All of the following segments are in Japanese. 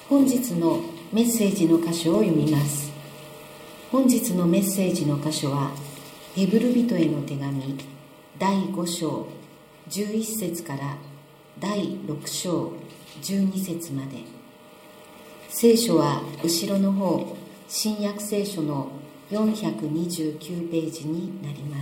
本日のメッセージの箇所を読みます。本日のメッセージの箇所はヘブル人への手紙第5章11節から第6章12節まで。聖書は後ろの方、新約聖書の429ページになります。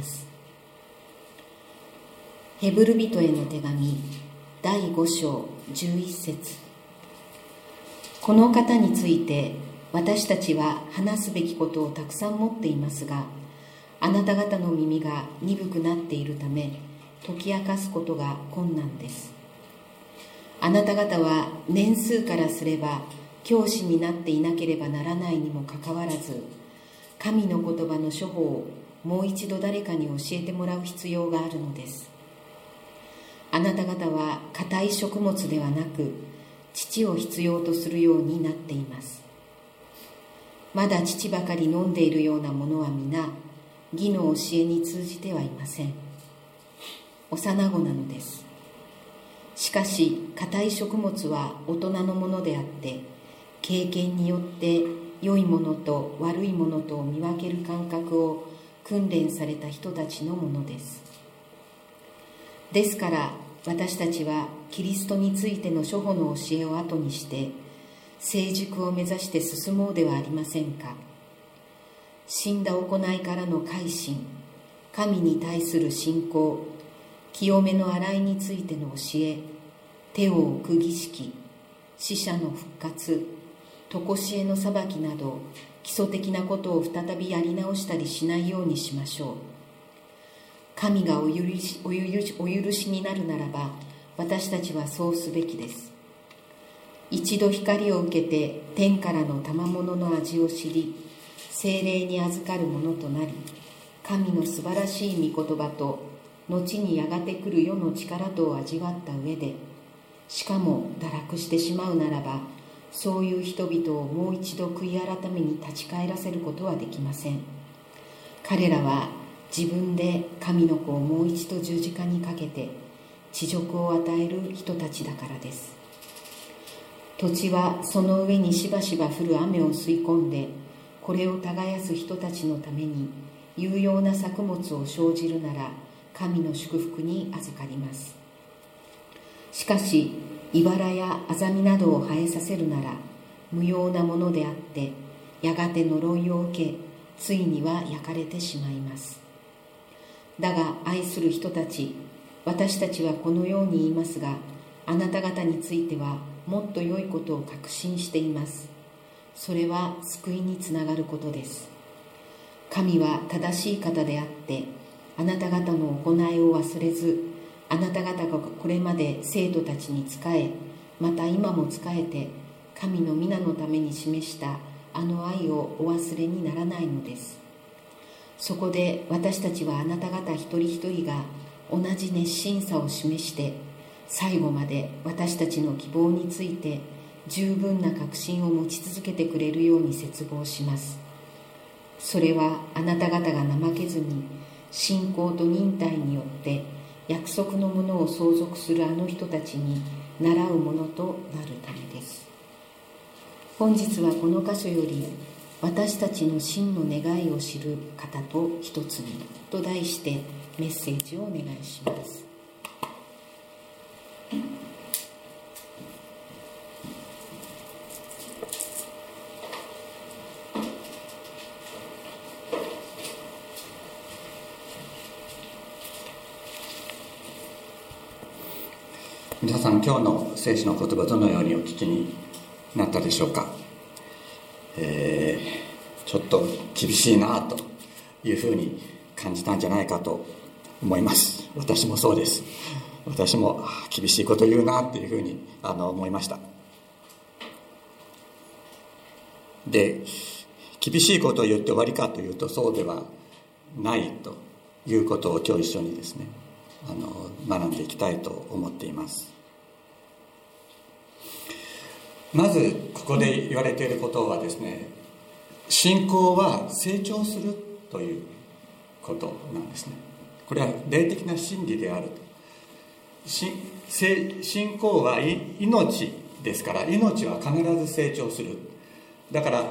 ヘブル人への手紙第5章11節。この方について私たちは話すべきことをたくさん持っていますが、あなた方の耳が鈍くなっているため解き明かすことが困難です。あなた方は年数からすれば教師になっていなければならないにもかかわらず、神の言葉の処方をもう一度誰かに教えてもらう必要があるのです。あなた方は固い食物ではなく乳を必要とするようになっています。まだ乳ばかり飲んでいるようなものは皆義の教えに通じてはいません。幼子なのです。しかし固い食物は大人のものであって、経験によって良いものと悪いものとを見分ける感覚を訓練された人たちのものです。ですから私たちはキリストについての諸法の教えを後にして成熟を目指して進もうではありませんか。死んだ行いからの改心、神に対する信仰、清めの洗いについての教え、手を置く儀式、死者の復活、常しえの裁きなど基礎的なことを再びやり直したりしないようにしましょう。神がお許しになるならば私たちはそうすべきです。一度光を受けて天からの賜物の味を知り、聖霊に預かるものとなり、神の素晴らしい御言葉と後にやがて来る世の力とを味わった上で、しかも堕落してしまうならば、そういう人々をもう一度悔い改めに立ち返らせることはできません。彼らは自分で神の子をもう一度十字架にかけて恥辱を与える人たちだからです。土地はその上にしばしば降る雨を吸い込んで、これを耕す人たちのために有用な作物を生じるなら神の祝福に預かります。しかし茨やアザミなどを生えさせるなら無用なものであって、やがて呪いを受け、ついには焼かれてしまいます。だが愛する人たち、私たちはこのように言いますが、あなた方についてはもっと良いことを確信しています。それは救いにつながることです。神は正しい方であって、あなた方の行いを忘れず、あなた方がこれまで生徒たちに仕え、また今も仕えて、神の皆のために示したあの愛をお忘れにならないのです。そこで私たちはあなた方一人一人が同じ熱心さを示して、最後まで私たちの希望について十分な確信を持ち続けてくれるように切望します。それはあなた方が怠けずに信仰と忍耐によって約束のものを相続するあの人たちに倣うものとなるためです。本日はこの箇所より私たちの真の願いを知る方と一つにと題してメッセージをお願いします。 皆さん、今日の聖書の言葉どのようにお聞きになったでしょうか。ちょっと厳しいなというふうに感じたんじゃないかと思います。私もそうです。私も厳しいこと言うなっていうふうに思いました。で、厳しいことを言って終わりかというとそうではないということを今日一緒にですね学んでいきたいと思っています。まずここで言われていることはですね、信仰は成長するということなんですね。これは霊的な真理であると。信仰は命ですから、命は必ず成長する。だから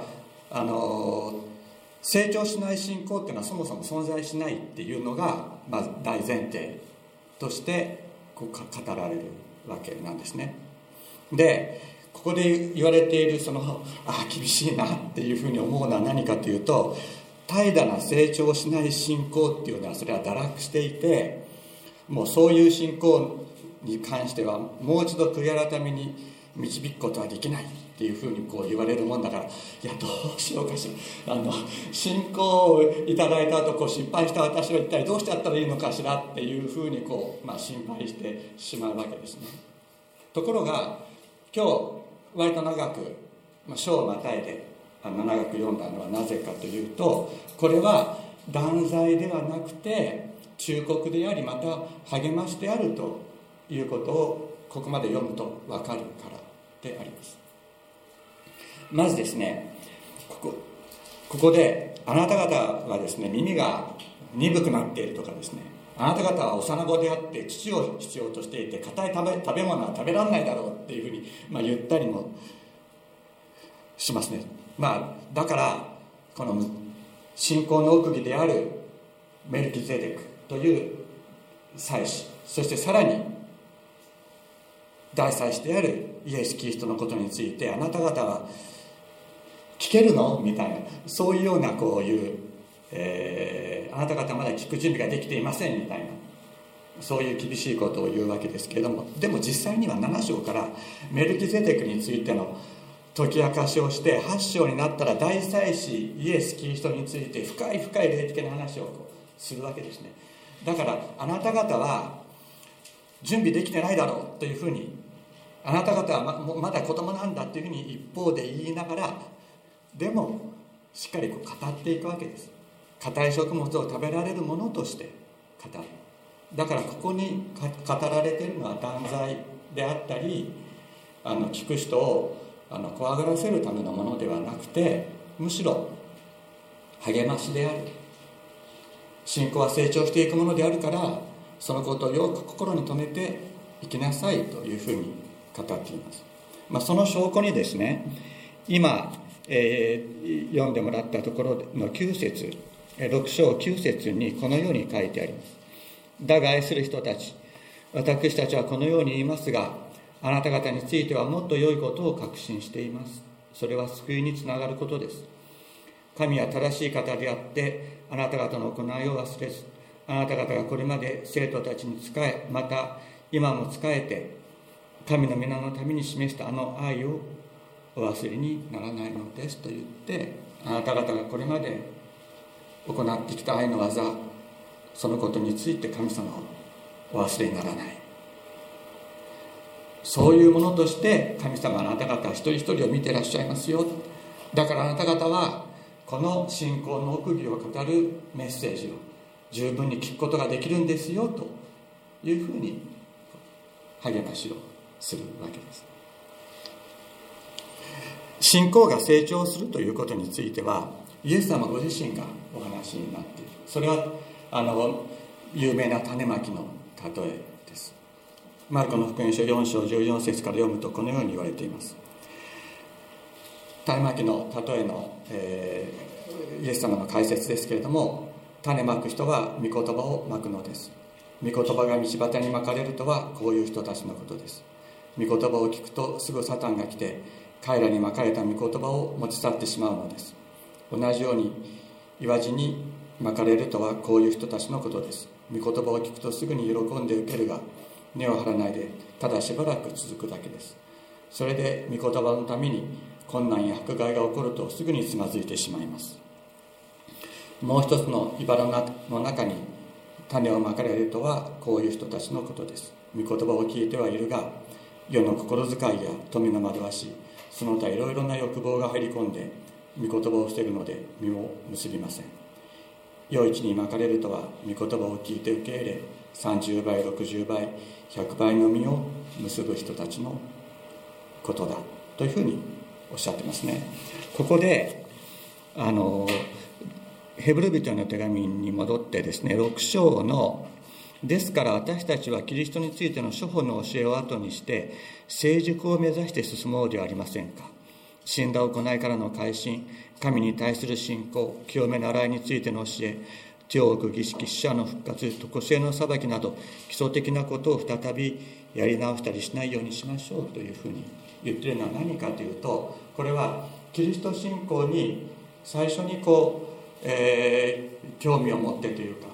成長しない信仰っていうのはそもそも存在しないっていうのが、まず大前提として語られるわけなんですね。で、ここで言われている厳しいなっていうふうに思うのは何かというと、怠惰な成長しない信仰っていうのは、それは堕落していて、もうそういう信仰に関してはもう一度悔い改めに導くことはできないっていうふうに言われるもんだから、いやどうしようかしら、信仰をいただいた後失敗した私は一体どうしてやったらいいのかしらっていうふうに心配してしまうわけですね。ところが今日割と長く章をまたいで長く読んだのはなぜかというと、これは断罪ではなくて忠告であり、また励ましであるということをここまで読むと分かるからであります。まずですね、ここであなた方はですね、耳が鈍くなっているとかですね、あなた方は幼子であって乳を必要としていて、硬い食べ物は食べられないだろうっていうふうに言ったりもしますね。だからこの信仰の奥義であるメルキゼデクという祭司、そしてさらに大祭司であるイエス・キリストのことについて、あなた方は聞けるのみたいな、そういうようなあなた方まだ聞く準備ができていませんみたいな、そういう厳しいことを言うわけですけれども、でも実際には7章からメルキゼデクについての解き明かしをして、8章になったら大祭司イエス・キリストについて深い深い霊的な話をするわけですね。だからあなた方は準備できてないだろうというふうに、あなた方は まだ子供なんだというふうに一方で言いながら、でもしっかり語っていくわけです。硬い食物を食べられるものとして語る。だからここに語られているのは断罪であったり、聞く人を怖がらせるためのものではなくて、むしろ励ましである。信仰は成長していくものであるから、そのことをよく心に留めていきなさいというふうに語っています。その証拠にですね、今、読んでもらったところの9節、6章9節にこのように書いてあります。だが愛する人たち、私たちはこのように言いますが、あなた方についてはもっと良いことを確信しています。それは救いにつながることです。神は正しい方であって、あなた方の行いを忘れず、あなた方がこれまで生徒たちに仕え、また今も仕えて、神の皆のために示したあの愛をお忘れにならないのですと言って、あなた方がこれまで行ってきた愛の技、そのことについて神様をお忘れにならない。そういうものとして神様はあなた方一人一人を見ていらっしゃいますよ。だからあなた方はこの信仰の奥義を語るメッセージを十分に聞くことができるんですよというふうに励ましをするわけです。信仰が成長するということについてはイエス様ご自身がお話になっている。それは有名な種まきの例えです。マルコの福音書4章14節から読むとこのように言われています。種まきの例えの、イエス様の解説ですけれども、種まく人は御言葉をまくのです。御言葉が道端にまかれるとはこういう人たちのことです。御言葉を聞くとすぐサタンが来て彼らにまかれた御言葉を持ち去ってしまうのです。同じように岩地にまかれるとはこういう人たちのことです。御言葉を聞くとすぐに喜んで受けるが根を張らないでただしばらく続くだけです。それで御言葉のために困難や迫害が起こるとすぐにつまずいてしまいます。もう一つの茨の中に種をまかれるとはこういう人たちのことです。御言葉を聞いてはいるが世の心遣いや富の惑わし、その他いろいろな欲望が入り込んで御言葉を防ぐので実を結びません。良い地にまかれるとは御言葉を聞いて受け入れ30倍60倍100倍の実を結ぶ人たちのことだというふうにおっしゃってますね。ここでヘブル人の手紙に戻ってですね、6章のですから私たちはキリストについての諸法の教えを後にして成熟を目指して進もうではありませんか。死んだ行いからの改心、神に対する信仰、清め習いについての教え、手を置く儀式、死者の復活、常しえの裁きなど基礎的なことを再びやり直したりしないようにしましょうというふうに言っているのは何かというと、これはキリスト信仰に最初に興味を持ってというか、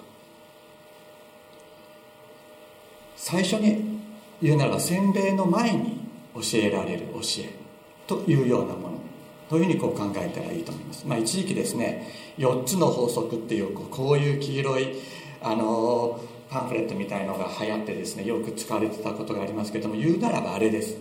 最初に言うならば洗礼の前に教えられる教えというようなものというふうに考えたらいいと思います。一時期ですね、4つの法則っていうこういう黄色いパンフレットみたいのが流行ってですね、よく使われてたことがありますけども、言うならばあれです。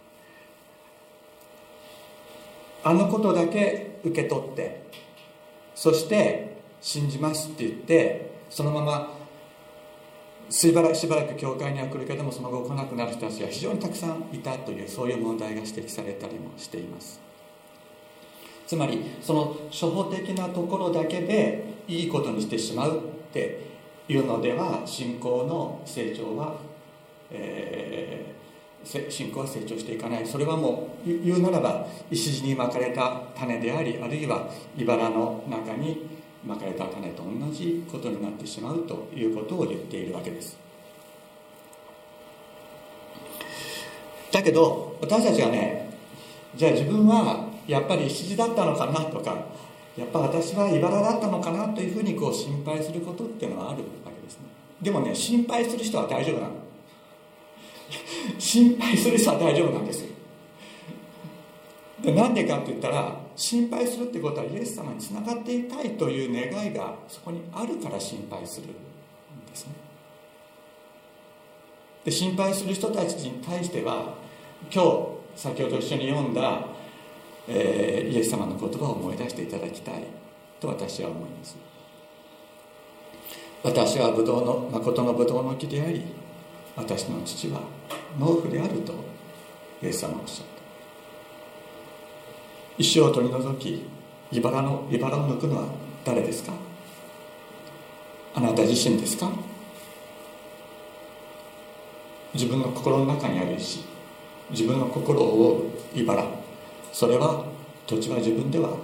あのことだけ受け取って、そして信じますって言ってそのまましばらく教会には来るけども、その後来なくなる人たちが非常にたくさんいたという、そういう問題が指摘されたりもしています。つまりその初歩的なところだけでいいことにしてしまうっていうのでは信仰の成長は、信仰は成長していかない。それはもう言うならば石地にまかれた種であり、あるいは茨の中にまかれた種と同じことになってしまうということを言っているわけです。だけど私たちはね、じゃあ自分はやっぱり石地だったのかなとか、やっぱ私は茨だったのかなというふうに心配することっていうのはあるわけですね。でもね、心配する人は大丈夫なの。心配する人は大丈夫なんですよ。で、なんでかって言ったら、心配するってことはイエス様につながっていたいという願いがそこにあるから心配するんですね。で、心配する人たちに対しては、今日先ほど一緒に読んだ、イエス様の言葉を思い出していただきたいと私は思います。私は誠のブドウの木であり、私の父は農夫であるとイエス様はおっしゃった。石を取り除き茨を抜くのは誰ですか？あなた自身ですか？自分の心の中にある石、自分の心を覆う茨、それは土地は自分では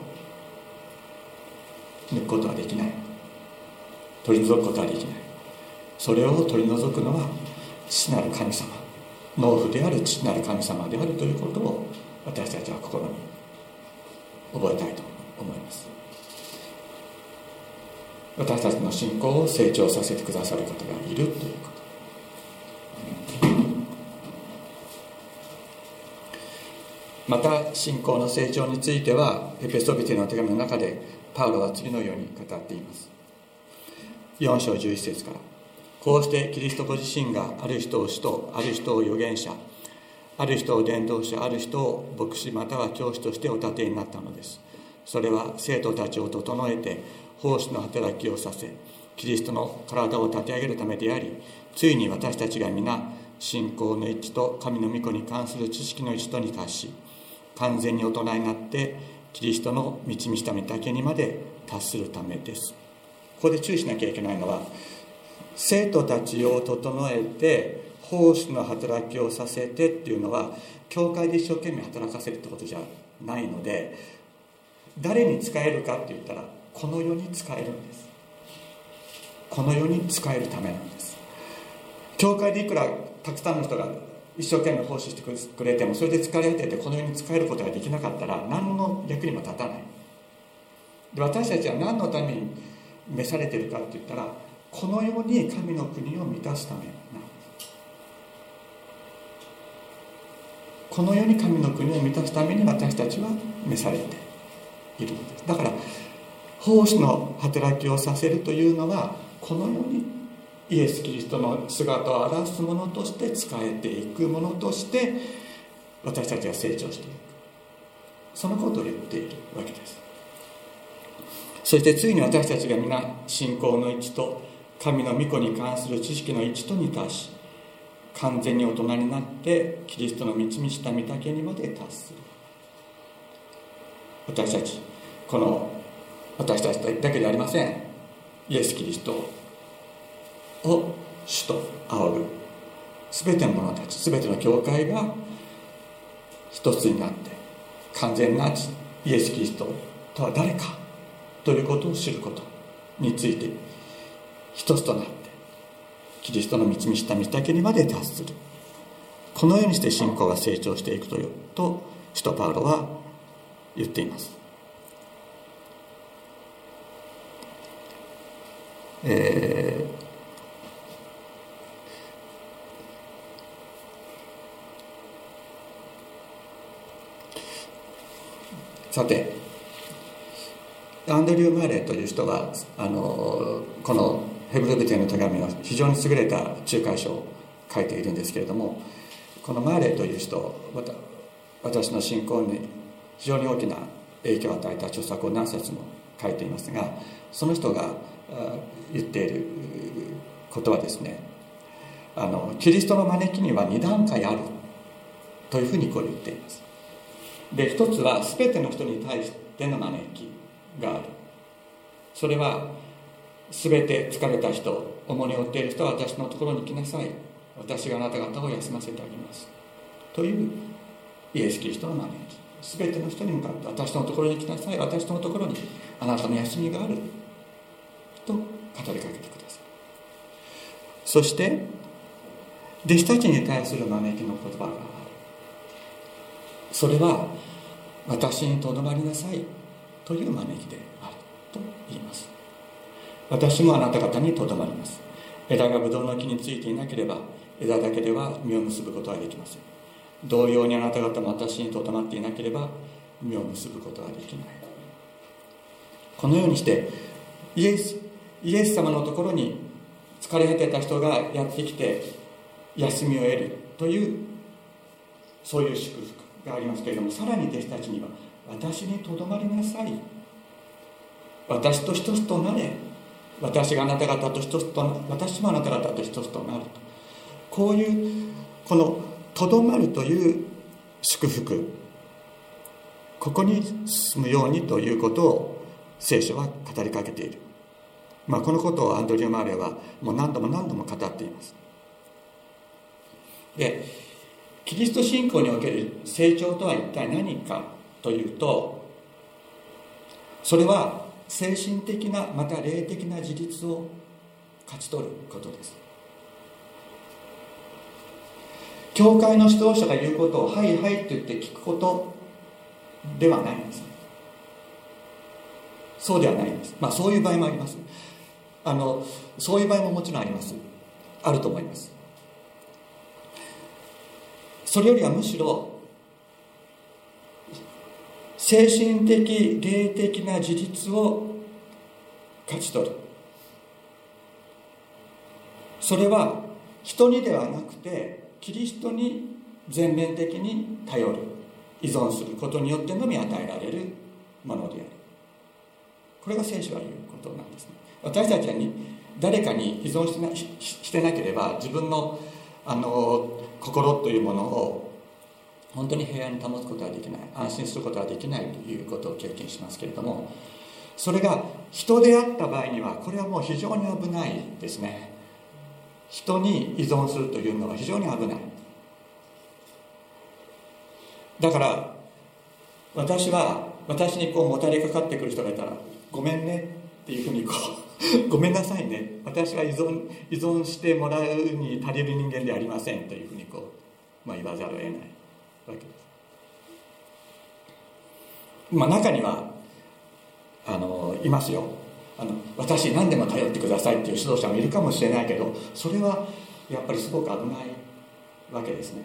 抜くことはできない、取り除くことはできない。それを取り除くのは父なる神様、農夫である父なる神様であるということを私たちは心に覚えたいと思います。私たちの信仰を成長させてくださる方がいるということ。また信仰の成長についてはエペソビテの手紙の中でパウロは次のように語っています。4章11節から、こうしてキリストご自身がある人を使徒、ある人を預言者、ある人を伝道者、ある人を牧師または教師としてお立てになったのです。それは生徒たちを整えて奉仕の働きをさせ、キリストの体を立て上げるためであり、ついに私たちが皆信仰の一致と神の御子に関する知識の一致とに達し、完全に大人になってキリストの満ち満ちた御岳にまで達するためです。ここで注意しなきゃいけないのは、生徒たちを整えて奉仕の働きをさせてっていうのは教会で一生懸命働かせるってことじゃないので、誰に使えるかって言ったらこの世に使えるんです。この世に使えるためなんです。教会でいくらたくさんの人が一生懸命奉仕してくれても、それで疲れててこの世に使えることができなかったら何の役にも立たない。で、私たちは何のために召されているかって言ったら、この世に神の国を満たすためなんです。この世に神の国を満たすために私たちは召されているのです。だから奉仕の働きをさせるというのは、この世にイエス・キリストの姿を表すものとして使えていくものとして私たちは成長していく、そのことを言っているわけです。そしてついに私たちが皆信仰の一致と神の御子に関する知識の一致とに達し、完全に大人になってキリストの満ち満ちた御岳にまで達する。私たちだけではありません。イエス・キリストを主と仰ぐ全ての者たち、全ての教会が一つになって、完全なイエス・キリストとは誰かということを知ることについて一つとなって、キリストの満ち満ちた御岳にまで達する。このようにして信仰が成長していくと使徒パウロは言っています。さて、アンドリュー・マーレーという人はこのヘブル人への手紙は非常に優れた仲介書を書いているんですけれども、このマーレーという人、私の信仰に非常に大きな影響を与えた著作を何冊も書いていますが、その人が言っていることはですね、キリストの招きには2段階あるというふうにこう言っています。で、一つは全ての人に対しての招きがある。それは全て疲れた人、重荷を負っている人は私のところに来なさい、私があなた方を休ませてあげますというイエス・キリストの招き。全ての人に向かって私のところに来なさい、私のところにあなたの休みがあると語りかけてください。そして弟子たちに対する招きの言葉がある。それは私にとどまりなさいという招きであると言います。私もあなた方にとどまります。枝がブドウの木についていなければ枝だけでは実を結ぶことはできません。同様にあなた方も私にとどまっていなければ実を結ぶことはできない。このようにしてイエス様のところに疲れ果てた人がやってきて休みを得るというそういう祝福がありますけれども、さらに弟子たちには私にとどまりなさい、私と一つとなれ、私があなた方と一つと、私もあなた方と一つとなると、こういうこのとどまるという祝福、ここに進むようにということを聖書は語りかけている。このことをアンドリュー・マーレーはもう何度も何度も語っています。で、キリスト信仰における成長とは一体何かというと、それは精神的なまた霊的な自立を勝ち取ることです。教会の指導者が言うことをはいはいと言って聞くことではないんです。そうではないんです。そういう場合もあります。そういう場合ももちろんあります。あると思います。それよりはむしろ精神的霊的な自立を勝ち取る。それは人にではなくてキリストに全面的に頼る、依存することによってのみ与えられるものである。これが聖書が言うことなんですね。私たちは誰かに依存してなければ自分の心というものを本当に平安に保つことはできない、安心することはできないということを経験しますけれども、それが人であった場合にはこれはもう非常に危ないですね。人に依存するというのは非常に危ない。だから私にもたれかかってくる人がいたら、ごめんねっていうふうにごめんなさいね、私は依存してもらうに足りる人間ではありませんというふうに言わざるを得ないわけです。中にはいますよ。私に何でも頼ってくださいっていう指導者もいるかもしれないけど、それはやっぱりすごく危ないわけですね。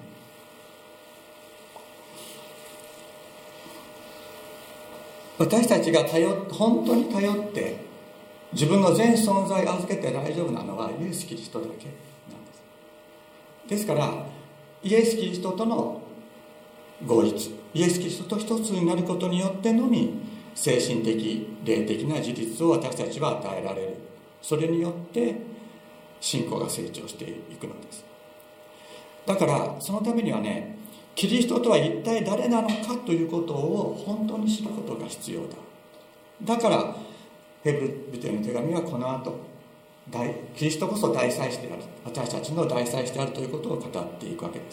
私たちが本当に頼って自分の全存在を預けて大丈夫なのはイエス・キリストだけなんです。ですからイエス・キリストとの合一、イエス・キリストと一つになることによってのみ精神的霊的な自立を私たちは与えられる。それによって信仰が成長していくのです。だからそのためにはね、キリストとは一体誰なのかということを本当に知ることが必要だ。だからヘブル人への手紙はこの後キリストこそ大祭司である、私たちの大祭司であるということを語っていくわけです。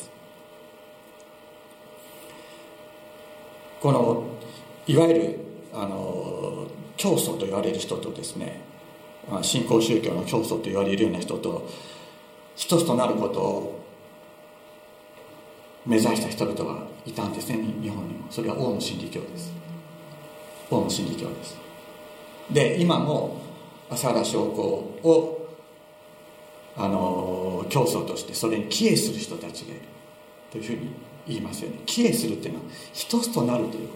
このいわゆる教祖と言われる人とですね、新興宗教の教祖と言われるような人と一つとなることを目指した人々がいたんですね、日本にも。それはオウム真理教です。オウム真理教です。で、今も朝原将校を教祖としてそれに帰依する人たちがいるというふうに言いますよね。帰依するっていうのは一つとなるということ。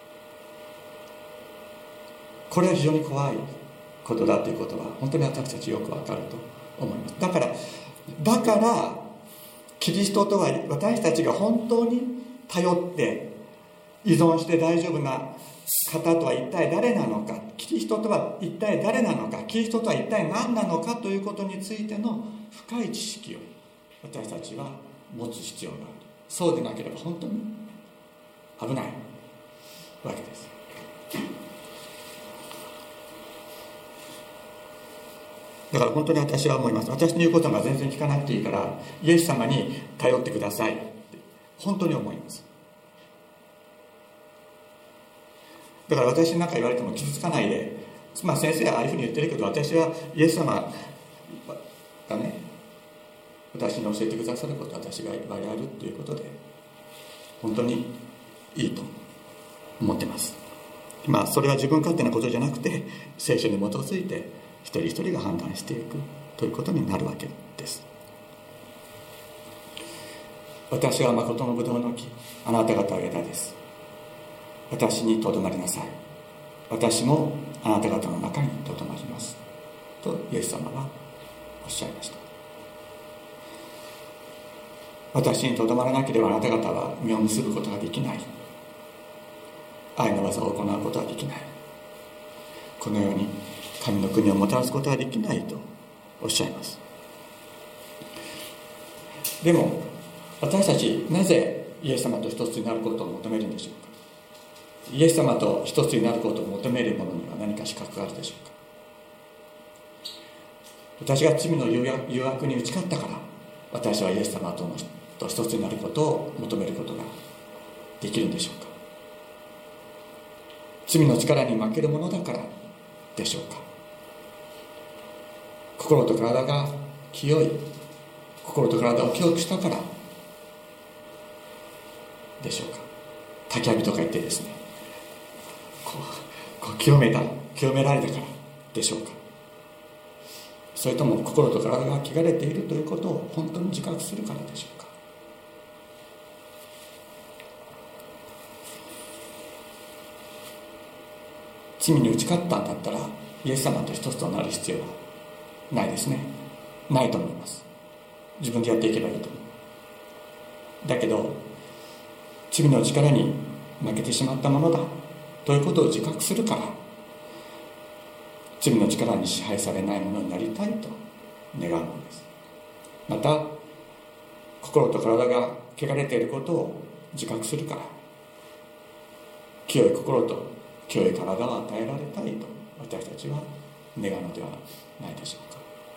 これは非常に怖いことだということは本当に私たちよくわかると思います。だからキリストとは私たちが本当に頼って依存して大丈夫な方とは一体誰なのか、キリストとは一体誰なのか、キリストとは一体何なのかということについての深い知識を私たちは持つ必要がある。そうでなければ本当に危ないわけです。だから本当に私は思います。私の言うことが全然聞かなくていいからイエス様に頼ってくださいって本当に思います。だから私に何か言われても傷つかないで、先生はああいうふうに言ってるけど、私はイエス様がね、私に教えてくださることを私がやるということで本当にいいと思ってます。それは自分勝手なことじゃなくて聖書に基づいて一人一人が判断していくということになるわけです。私は誠のブドウの木、あなた方は枝です。私にとどまりなさい。私もあなた方の中にとどまりますとイエス様はおっしゃいました。私にとどまらなければあなた方は実を結ぶことができない。愛の技を行うことはできない。このように神の国をもたらすことはできないとおっしゃいます。でも私たちなぜイエス様と一つになることを求めるんでしょうか。イエス様と一つになることを求める者には何か資格があるでしょうか。私が罪の誘惑に打ち勝ったから私はイエス様と一つになることを求めることができるんでしょうか。罪の力に負けるものだからでしょうか。心と体が清い、心と体を清くしたからでしょうか。焚き火とか言ってですね、清められたからでしょうか。それとも心と体が汚れているということを本当に自覚するからでしょうか。罪に打ち勝ったんだったらイエス様と一つとなる必要はないですね。ないと思います。自分でやっていけばいいと思う。だけど罪の力に負けてしまったものだということを自覚するから罪の力に支配されないものになりたいと願うのです。また心と体が汚れていることを自覚するから清い心と清い体を与えられたいと私たちは願うのではないでしょうか。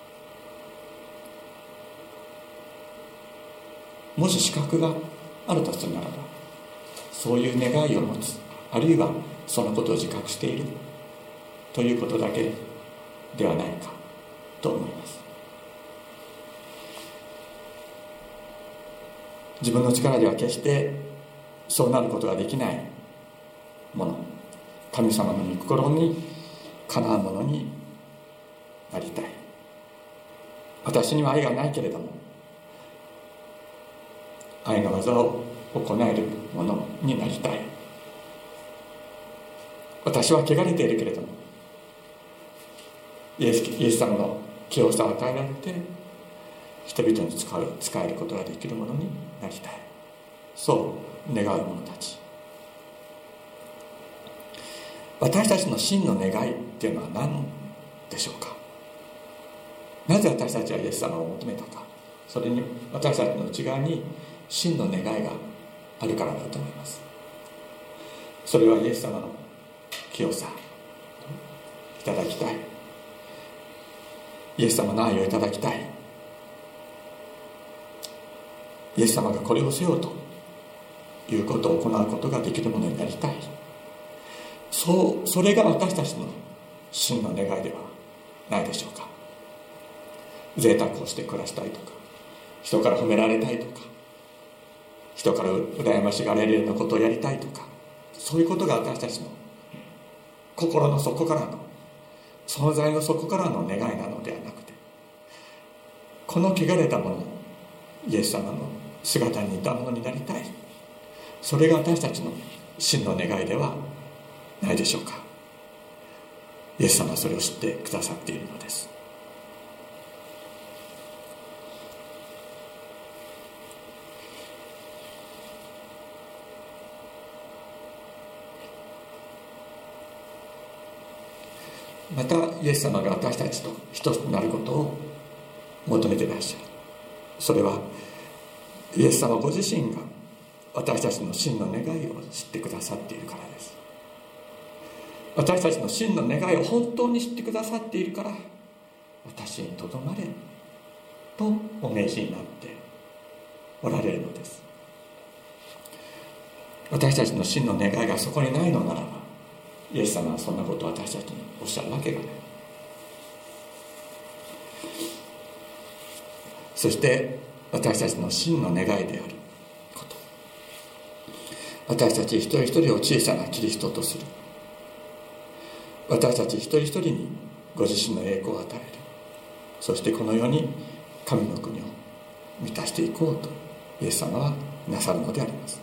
もし資格があるとするならばそういう願いを持つ、あるいはそのことを自覚しているということだけではないかと思います。自分の力では決してそうなることができないもの、神様の御心にかなうものになりたい。私には愛がないけれども愛の技を行えるものになりたい。私は汚れているけれどもイエス様の清さを与えられて人々に使えることができるものになりたい。そう願う者たち。私たちの真の願いっていうのは何でしょうか。なぜ私たちはイエス様を求めたか。それに私たちの内側に真の願いがあるからだと思います。それはイエス様の清さいただきたい。 イエス様の愛をいただきたい、イエス様がこれをせよということを行うことができるものになりたい、それが私たちの真の願いではないでしょうか。贅沢をして暮らしたいとか、人から褒められたいとか、人から羨ましがられるようなことをやりたいとか、そういうことが私たちの心の底からの、存在の底からの願いなのではなくて、この汚れたもの、イエス様の姿に似たものになりたい、それが私たちの真の願いではないでしょうか。イエス様はそれを知ってくださっているのです。またイエス様が私たちと一つとなることを求めていらっしゃる。それはイエス様ご自身が私たちの真の願いを知ってくださっているからです。私たちの真の願いを本当に知ってくださっているから、私にとどまれとお命じになっておられるのです。私たちの真の願いがそこにないのならば、イエス様はそんなことを私たちにおっしゃるわけがない。そして私たちの真の願いであること、私たち一人一人を小さなキリストとする、私たち一人一人にご自身の栄光を与える、そしてこの世に神の国を満たしていこうとイエス様はなさるのであります。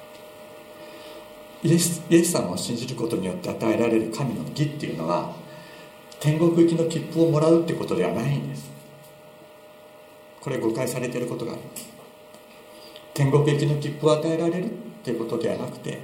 イエス様を信じることによって与えられる神の義っていうのは、天国行きの切符をもらうってことではないんです。これ誤解されていることがあります。天国行きの切符を与えられるっていうことではなくて、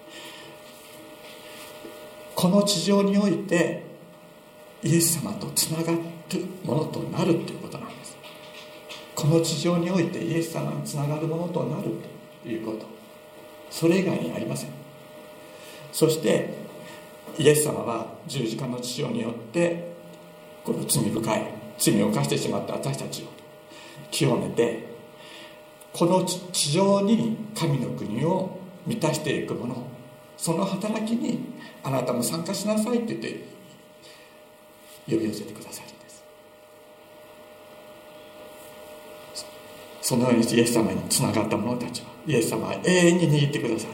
この地上においてイエス様とつながるものとなるということなんです。この地上においてイエス様につながるものとなるということ、それ以外にありません。そしてイエス様は十字架の血潮によってこの罪深い罪を犯してしまった私たちを清めて、この地上に神の国を満たしていくもの、その働きにあなたも参加しなさいって言って呼び寄せてくださるんです。そのようにイエス様につながった者たちはイエス様は永遠に握ってくださる。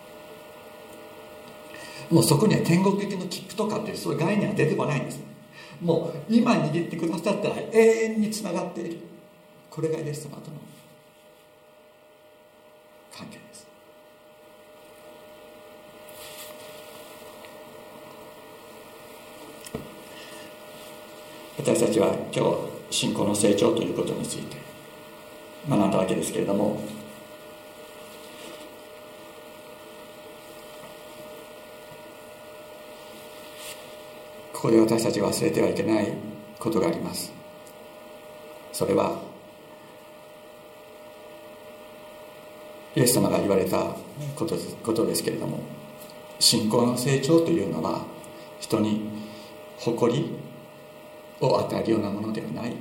もうそこには天国行きの切符とかっていうそういう概念は出てこないんです。もう今握ってくださったら永遠につながっている、これがイエス様との関係です。私たちは今日信仰の成長ということについて学んだわけですけれども、ここで私たちが忘れてはいけないことがあります。それはイエス様が言われたことですけれども、信仰の成長というのは人に誇りを与えるようなものではないという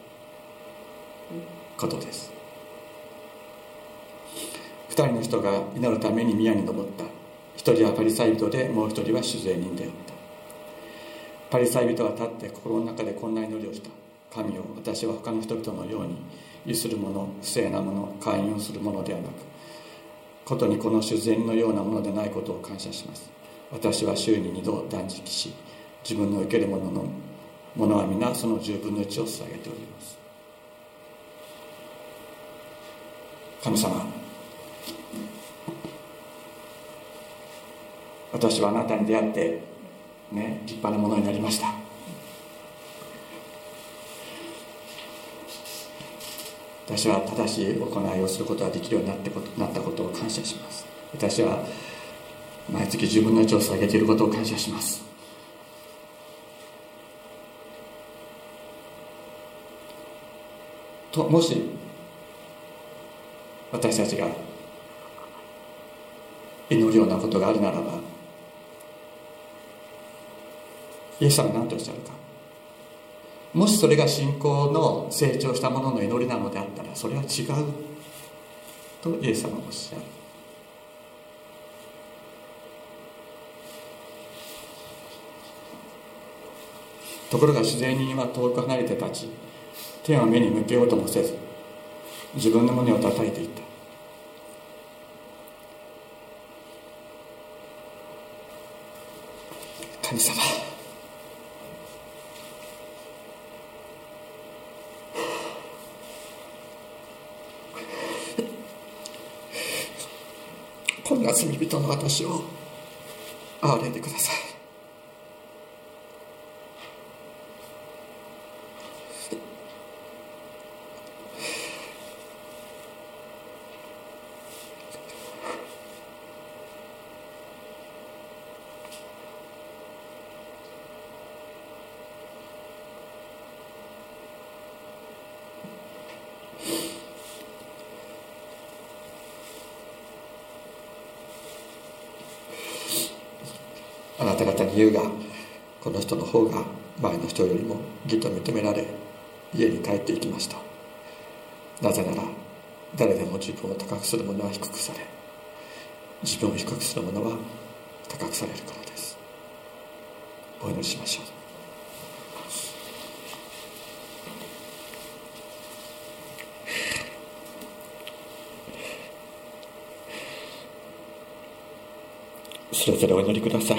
ことです。2人の人が祈るために宮に登った。1人はパリサイ人で、もう1人は酒税人であった。パリサイ人は立って心の中でこんな祈りをした。神よ、私は他の人々のようにゆする者、不正な者、姦淫をする者ではなく、ことにこの酒税人のようなものでないことを感謝します。私は週に2度断食し、自分の受けるものは皆その10分の1を捧げております。神様、私はあなたに出会って立派なものになりました。私は正しい行いをすることができるようになったことを感謝します。私は毎月10分の1を捧げていることを感謝します。と、もし私たちが祈るようなことがあるならば、イエス様は何とおっしゃるか。 もしそれが信仰の成長したものの祈りなのであったら、それは違うとイエス様はおっしゃる。ところが自然には遠く離れて立ち、天は目に向けようともせず、自分の胸を叩いていった。神様、こんな罪人の私を憐れんでください。あなた方に言うが、この人の方が前の人よりも義と認められ、家に帰っていきました。なぜなら、誰でも自分を高くする者は低くされ、自分を低くする者は高くされるからです。お祈りしましょう。それぞれお祈りください。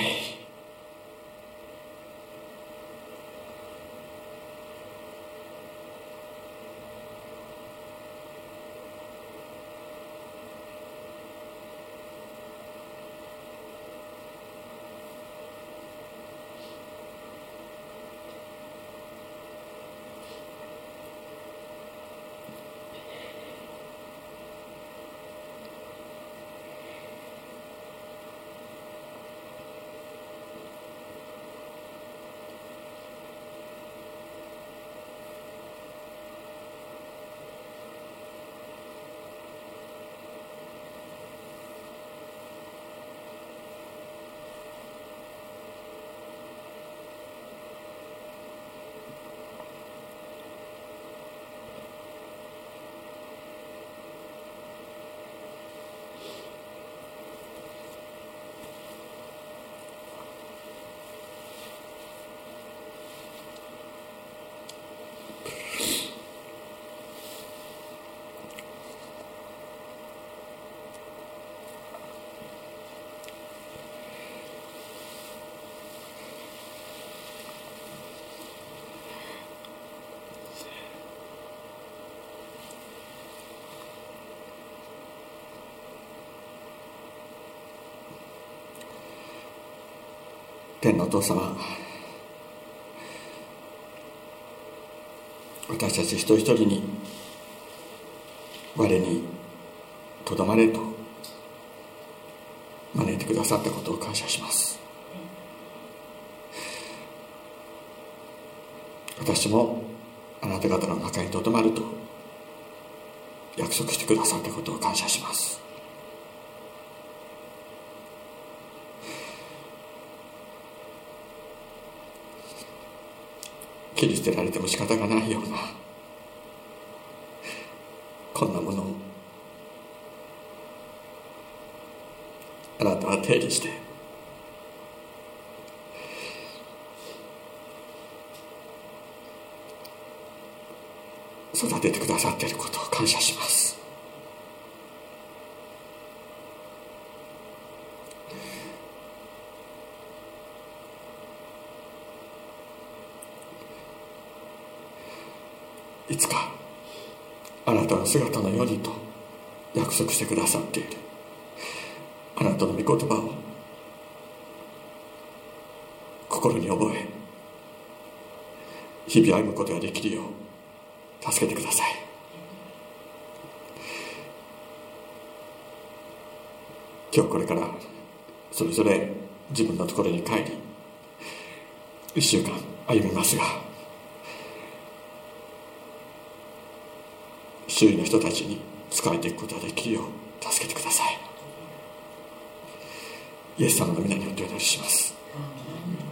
天のお父様、私たち一人一人に我にとどまれと招いてくださったことを感謝します。私もあなた方の中にとどまると約束してくださったことを感謝します。切り捨てられても仕方がないようなこんなものをあなたは定義して育ててくださっていることを感謝します。いつかあなたの姿のようにと約束してくださっているあなたの御言葉を心に覚え、日々歩むことができるよう助けてください。今日これからそれぞれ自分のところに帰り1週間歩みますが、周囲の人たちに仕えていくことができるよう助けてください。イエス様の皆によってお祈りします。